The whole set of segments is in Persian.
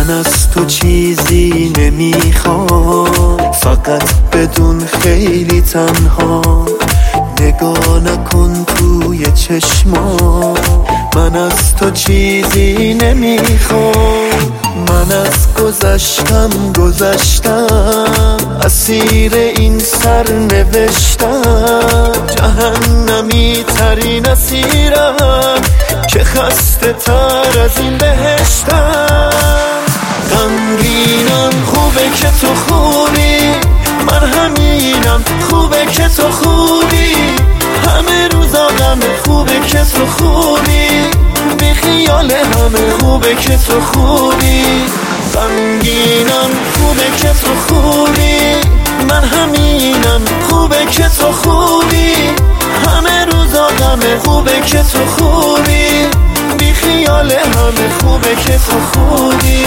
من از تو چیزی نمیخوام، فقط بدون خیلی تنها نگاه نکن توی چشمام. من از تو چیزی نمیخوام، من از گذشتم اسیر این سر نوشتم. جهنمی ترین اسیرم که خسته تر از این بهشتم. غمگینم خوبه که تو خوبی، من همینم خوبه که تو خوبی. همه روزا غم خوبه که تو خوبی، بی خیال همه خوبه که تو خوبی. غمگینم خوبه که تو خوبی، من همینم خوبه که تو خوبی. همه روزا غم خوبه که تو خوبی، بی خیال همه خوبه که تو خوبی.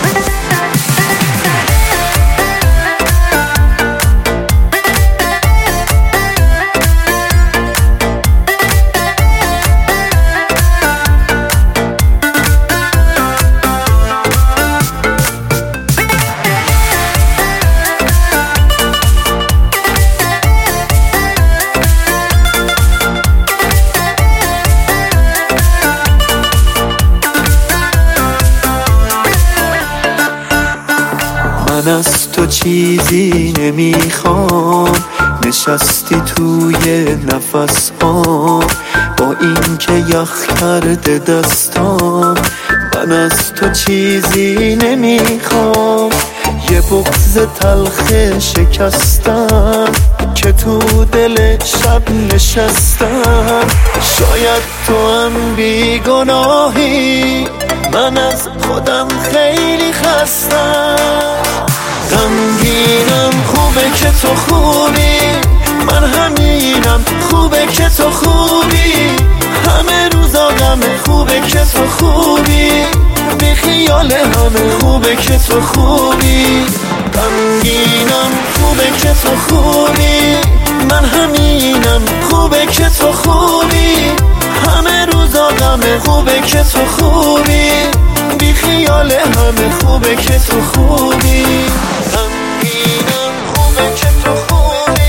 من از تو چیزی نمیخوام، نشستی توی نفس ها با این که یخ کرده دستام. من از تو چیزی نمیخوام، یه بغض تلخ شکستم که تو دل شب نشستم. شاید تو هم بیگناهی، من از خودم خیلی خستم. غمگینم خوبه که تو خوبی، من همینم خوبه که تو خوبی. همه روزا غم خوبه که تو خوبی، بی خیال همه خوبه که تو خوبی. غمگینم خوبه که تو خوبی، من همینم خوبه که تو خوبی. همه روزا غم خوبه که تو خوبی، بی خیال همه خوبه که تو خوبی. غمگینم خوبه که تو خوبی.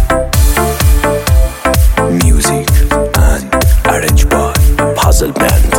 Music and arranged by Puzzle Band.